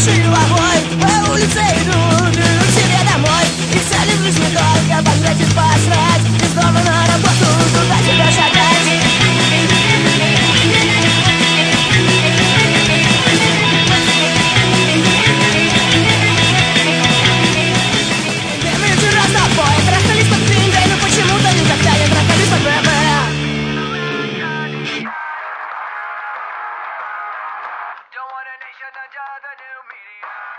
души головой. По улице иду, к себе домой. И цель в жизни только потратить, посрать. Из дома на работу, туда тебя шагать. Имеют раз с тобой, трахались под пиндой, но почему-то никогда не трахались под ББ. Don't want a nation under the new media.